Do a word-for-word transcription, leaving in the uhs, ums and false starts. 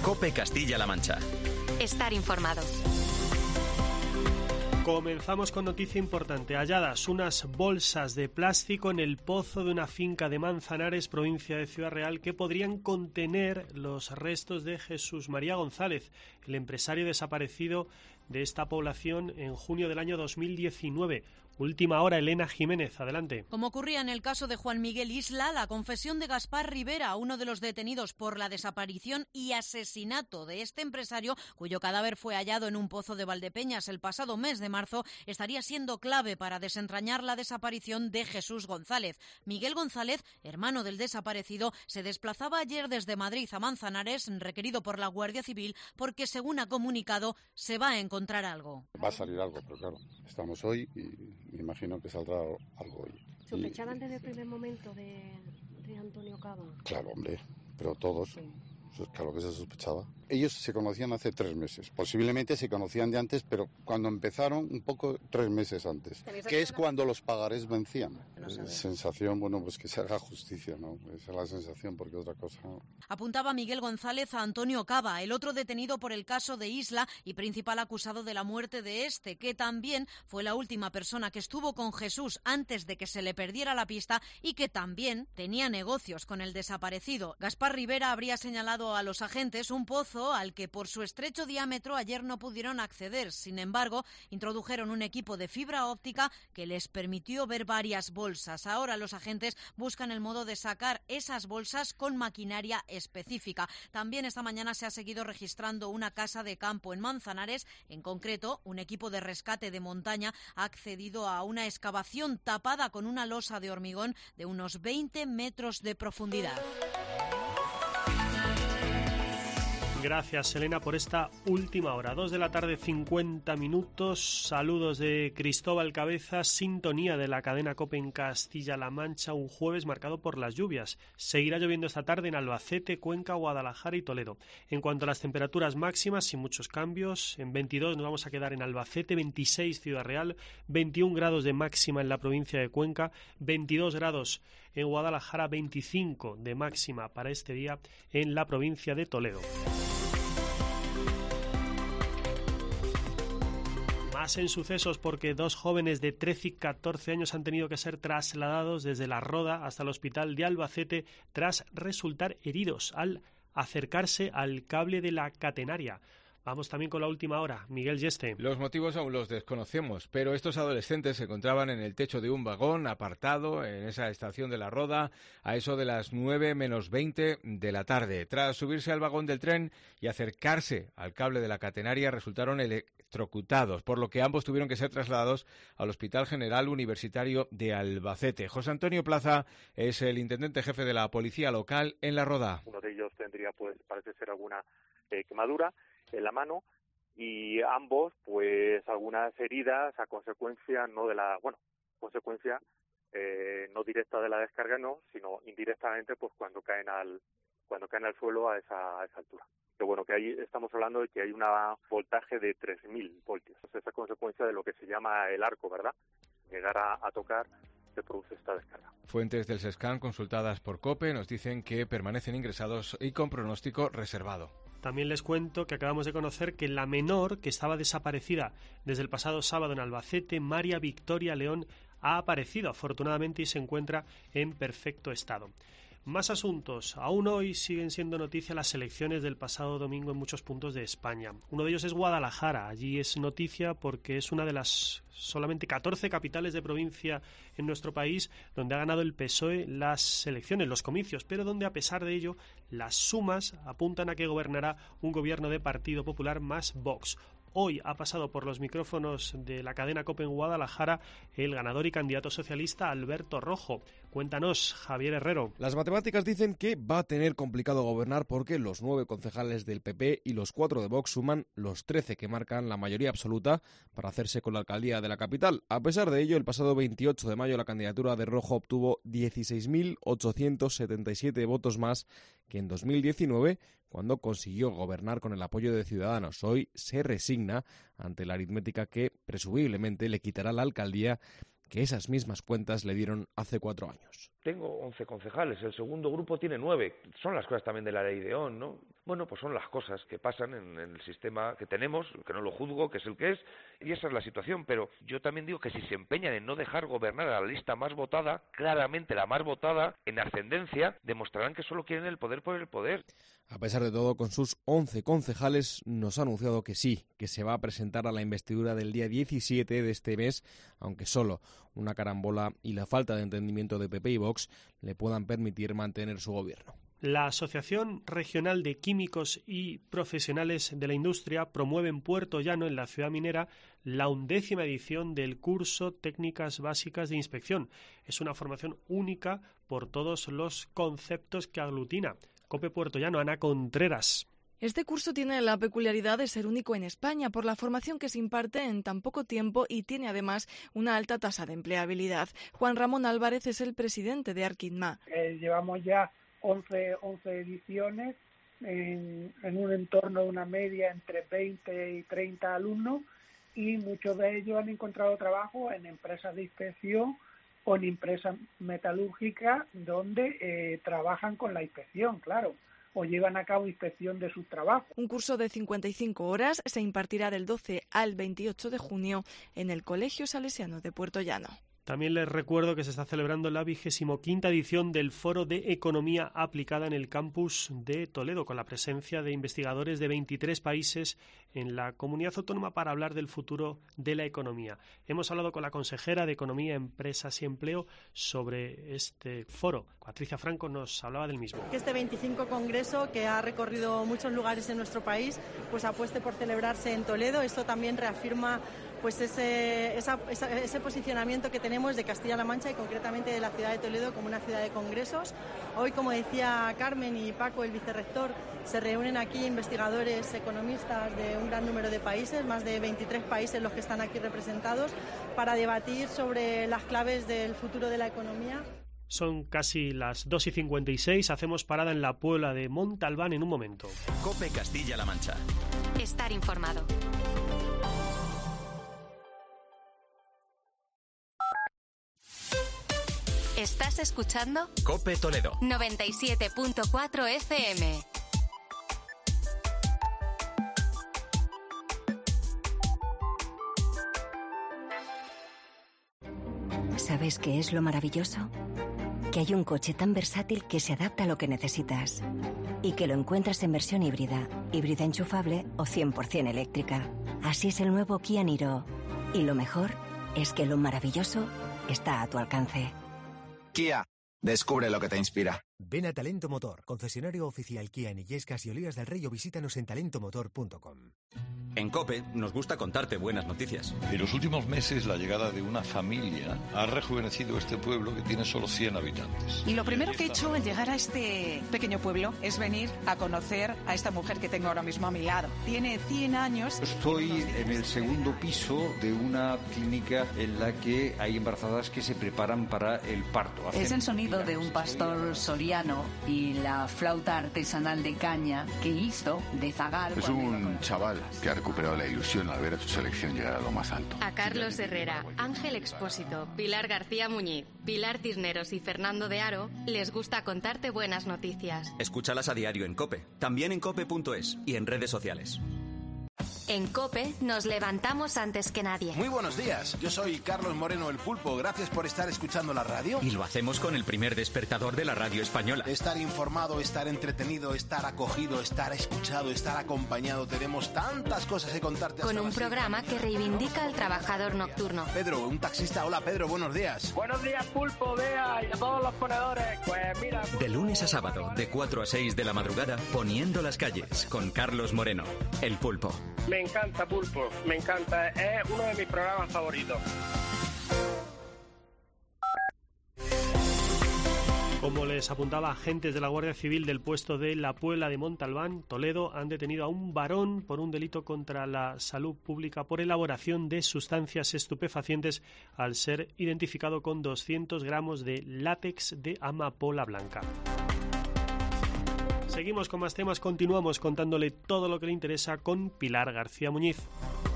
COPE Castilla-La Mancha. Estar informados. Comenzamos con noticia importante. Halladas unas bolsas de plástico en el pozo de una finca de Manzanares, provincia de Ciudad Real, que podrían contener los restos de Jesús María González, el empresario desaparecido de esta población en junio del año dos mil diecinueve. Última hora, Elena Jiménez, adelante. Como ocurría en el caso de Juan Miguel Isla, la confesión de Gaspar Rivera, uno de los detenidos por la desaparición y asesinato de este empresario, cuyo cadáver fue hallado en un pozo de Valdepeñas el pasado mes de marzo, estaría siendo clave para desentrañar la desaparición de Jesús González. Miguel González, hermano del desaparecido, se desplazaba ayer desde Madrid a Manzanares, requerido por la Guardia Civil, porque, según ha comunicado, se va a encontrar algo. Va a salir algo, pero claro, estamos hoy y me imagino que saldrá algo hoy. ¿Sospechaban desde el primer momento de, de Antonio Cava? Claro, hombre, pero todos, sí. Claro que se sospechaba. Ellos se conocían hace tres meses, posiblemente se conocían de antes, pero cuando empezaron un poco tres meses antes, que es cuando los pagarés vencían. No sensación, bueno, pues que se haga justicia, ¿no? Esa es la sensación, porque otra cosa no. Apuntaba Miguel González a Antonio Cava, el otro detenido por el caso de Isla y principal acusado de la muerte de este, que también fue la última persona que estuvo con Jesús antes de que se le perdiera la pista y que también tenía negocios con el desaparecido. Gaspar Rivera habría señalado a los agentes un pozo al que por su estrecho diámetro ayer no pudieron acceder. Sin embargo, introdujeron un equipo de fibra óptica que les permitió ver varias bolsas. Ahora los agentes buscan el modo de sacar esas bolsas con maquinaria específica. También esta mañana se ha seguido registrando una casa de campo en Manzanares. En concreto, un equipo de rescate de montaña ha accedido a una excavación tapada con una losa de hormigón de unos veinte metros de profundidad. Gracias, Elena, por esta última hora. Dos de la tarde, cincuenta minutos. Saludos de Cristóbal Cabeza. Sintonía de la cadena COPE en Castilla-La Mancha. Un jueves marcado por las lluvias. Seguirá lloviendo esta tarde en Albacete, Cuenca, Guadalajara y Toledo. En cuanto a las temperaturas máximas, sin muchos cambios. En veintidós nos vamos a quedar en Albacete, veintiséis Ciudad Real, veintiún grados de máxima en la provincia de Cuenca, veintidós grados en Guadalajara, veinticinco de máxima para este día en la provincia de Toledo. Más en sucesos, porque dos jóvenes de trece y catorce años han tenido que ser trasladados desde La Roda hasta el hospital de Albacete tras resultar heridos al acercarse al cable de la catenaria. Vamos también con la última hora. Miguel Yeste. Los motivos aún los desconocemos, pero estos adolescentes se encontraban en el techo de un vagón apartado en esa estación de La Roda a eso de las nueve menos veinte de la tarde. Tras subirse al vagón del tren y acercarse al cable de la catenaria, resultaron electrocutados, por lo que ambos tuvieron que ser trasladados al Hospital General Universitario de Albacete. José Antonio Plaza es el intendente jefe de la policía local en La Roda. Uno de ellos tendría, pues, parece ser alguna eh, quemadura en la mano y ambos pues algunas heridas a consecuencia no de la bueno consecuencia eh, no directa de la descarga no sino indirectamente pues cuando caen al cuando caen al suelo a esa, a esa altura. Que bueno, que ahí estamos hablando de que hay un voltaje de tres mil voltios. Esa es consecuencia de lo que se llama el arco, ¿verdad? Llegar a, a tocar se produce esta descarga. Fuentes del SESCAN consultadas por COPE nos dicen que permanecen ingresados y con pronóstico reservado. También les cuento que acabamos de conocer que la menor, que estaba desaparecida desde el pasado sábado en Albacete, María Victoria León, ha aparecido afortunadamente y se encuentra en perfecto estado. Más asuntos. Aún hoy siguen siendo noticia las elecciones del pasado domingo en muchos puntos de España. Uno de ellos es Guadalajara. Allí es noticia porque es una de las solamente catorce capitales de provincia en nuestro país donde ha ganado el P S O E las elecciones, los comicios, pero donde a pesar de ello las sumas apuntan a que gobernará un gobierno de Partido Popular más Vox. Hoy ha pasado por los micrófonos de la cadena COPE en Guadalajara el ganador y candidato socialista Alberto Rojo. Cuéntanos, Javier Herrero. Las matemáticas dicen que va a tener complicado gobernar porque los nueve concejales del P P y los cuatro de Vox suman los trece que marcan la mayoría absoluta para hacerse con la alcaldía de la capital. A pesar de ello, el pasado veintiocho de mayo la candidatura de Rojo obtuvo dieciséis mil ochocientos setenta y siete votos más que en dos mil diecinueve, cuando consiguió gobernar con el apoyo de Ciudadanos. Hoy se resigna ante la aritmética que presumiblemente le quitará la alcaldía que esas mismas cuentas le dieron hace cuatro años. tengo once concejales, el segundo grupo tiene nueve. Son las cosas también de la ley de O N, ¿no? Bueno, pues son las cosas que pasan en, en el sistema que tenemos, que no lo juzgo, que es el que es, y esa es la situación. Pero yo también digo que si se empeñan en no dejar gobernar a la lista más votada, claramente la más votada, en ascendencia, demostrarán que solo quieren el poder por el poder. A pesar de todo, con sus once concejales, nos ha anunciado que sí, que se va a presentar a la investidura del día diecisiete de este mes, aunque solo una carambola y la falta de entendimiento de P P y Vox le puedan permitir mantener su gobierno. La Asociación Regional de Químicos y Profesionales de la Industria promueve en Puerto Llano, en la ciudad minera, la undécima edición del curso Técnicas Básicas de Inspección. Es una formación única por todos los conceptos que aglutina. COPE Puerto Llano, Ana Contreras. Este curso tiene la peculiaridad de ser único en España por la formación que se imparte en tan poco tiempo y tiene además una alta tasa de empleabilidad. Juan Ramón Álvarez es el presidente de Arquitma. Eh, llevamos ya once ediciones en, en un entorno de una media entre veinte y treinta alumnos, y muchos de ellos han encontrado trabajo en empresas de inspección o en empresas metalúrgicas donde eh, trabajan con la inspección, claro, o llevan a cabo inspección de sus trabajos. Un curso de cincuenta y cinco horas se impartirá del doce al veintiocho de junio en el Colegio Salesiano de Puerto Llano. También les recuerdo que se está celebrando la vigésimo quinta edición del Foro de Economía Aplicada en el campus de Toledo, con la presencia de investigadores de veintitrés países en la comunidad autónoma para hablar del futuro de la economía. Hemos hablado con la consejera de Economía, Empresas y Empleo sobre este foro. Patricia Franco nos hablaba del mismo. Que este veinticinco Congreso, que ha recorrido muchos lugares en nuestro país, pues apueste por celebrarse en Toledo. Esto también reafirma pues ese, esa, esa, ese posicionamiento que tenemos de Castilla-La Mancha y concretamente de la ciudad de Toledo como una ciudad de congresos. Hoy, como decía Carmen y Paco, el vicerrector, se reúnen aquí investigadores, economistas de un gran número de países, más de veintitrés países los que están aquí representados, para debatir sobre las claves del futuro de la economía. Son casi las dos y cincuenta y seis, hacemos parada en la Puebla de Montalbán en un momento. COPE Castilla-La Mancha. Estar informado. ¿Estás escuchando? COPE Toledo. noventa y siete punto cuatro F M. ¿Sabes qué es lo maravilloso? Que hay un coche tan versátil que se adapta a lo que necesitas. Y que lo encuentras en versión híbrida, híbrida enchufable o cien por ciento eléctrica. Así es el nuevo Kia Niro. Y lo mejor es que lo maravilloso está a tu alcance. Kia, descubre lo que te inspira. Ven a Talento Motor, concesionario oficial Kia en Illescas y Olivas del Rey, o visítanos en talento motor punto com. En COPE nos gusta contarte buenas noticias. En los últimos meses, la llegada de una familia ha rejuvenecido este pueblo que tiene solo cien habitantes. Y lo primero que he hecho al llegar a este pequeño pueblo es venir a conocer a esta mujer que tengo ahora mismo a mi lado. Tiene cien años. Estoy en el segundo piso de una clínica en la que hay embarazadas que se preparan para el parto. Es el sonido de un pastor soriano y la flauta artesanal de caña que hizo de zagar. Es un chaval que ha recuperado la ilusión al ver a su selección llegar a lo más alto. A Carlos Herrera, Ángel Expósito, Pilar García Muñiz, Pilar Cisneros y Fernando de Aro les gusta contarte buenas noticias. Escúchalas a diario en COPE, también en cope punto es y en redes sociales. En COPE nos levantamos antes que nadie. Muy buenos días, yo soy Carlos Moreno el Pulpo, gracias por estar escuchando la radio. Y lo hacemos con el primer despertador de la radio española. Estar informado, estar entretenido, estar acogido, estar escuchado, estar acompañado, tenemos tantas cosas que contarte. Con un programa que reivindica al trabajador nocturno. Pedro, un taxista, hola Pedro, buenos días. Buenos días Pulpo, Bea y a todos los ponedores, pues mira... De lunes a sábado, de cuatro a seis de la madrugada, Poniendo las calles, con Carlos Moreno, el Pulpo. Me encanta Pulpo, me encanta, es uno de mis programas favoritos. Como les apuntaba, agentes de la Guardia Civil del puesto de La Puebla de Montalbán, Toledo, han detenido a un varón por un delito contra la salud pública por elaboración de sustancias estupefacientes al ser identificado con doscientos gramos de látex de amapola blanca. Seguimos con más temas, continuamos contándole todo lo que le interesa con Pilar García Muñiz.